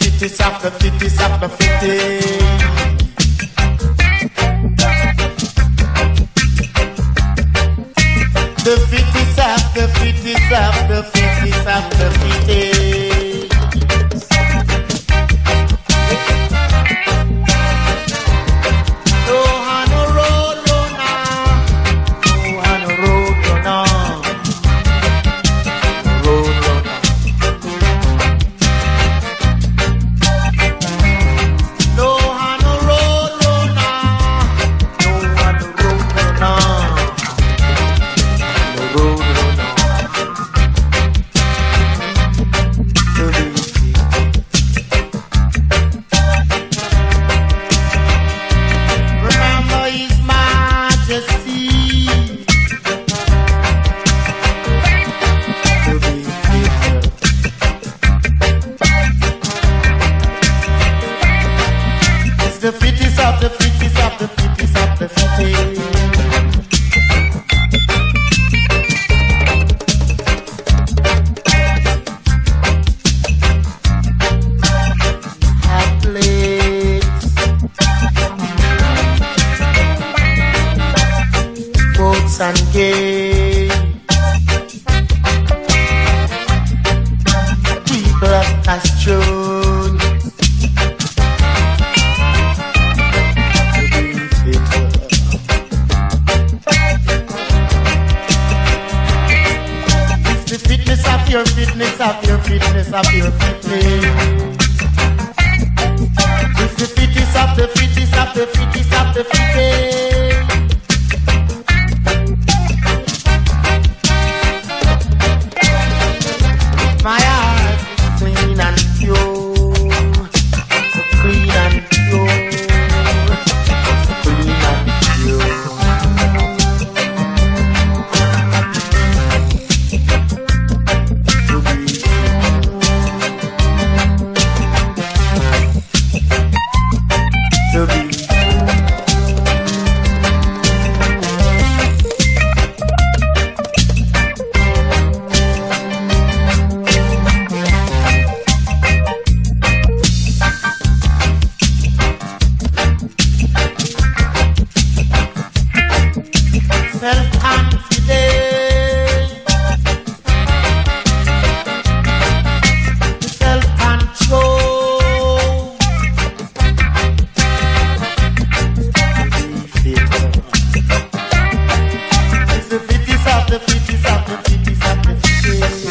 fittest of the fittest of the fittest. The fittest of the fittest of the fittest of the fittest. And gay people of Castron it's the fitness of your fitness of your fitness of your fitness. It's the fittest of the fittest of the fittest of the fittest. My heart is clean and pure, so clean and pure, so clean and pure. To be the fittest of the fittest of the fittest of the fittest.